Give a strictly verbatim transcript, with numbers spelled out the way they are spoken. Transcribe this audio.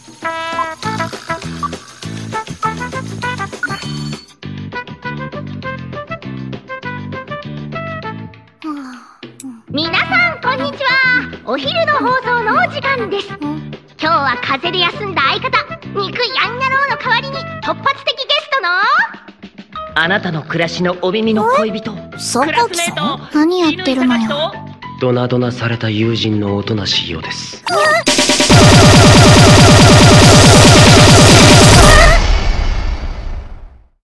皆さんこんにちは。お昼の放送のお時間です。今日は風邪で休んだ相方肉ヤンニャロウの代わりに突発的ゲストのあなたの暮らしのお耳の恋人、 榊さん、何やってるのよ。 ドナドナされた友人のおとなしいようです。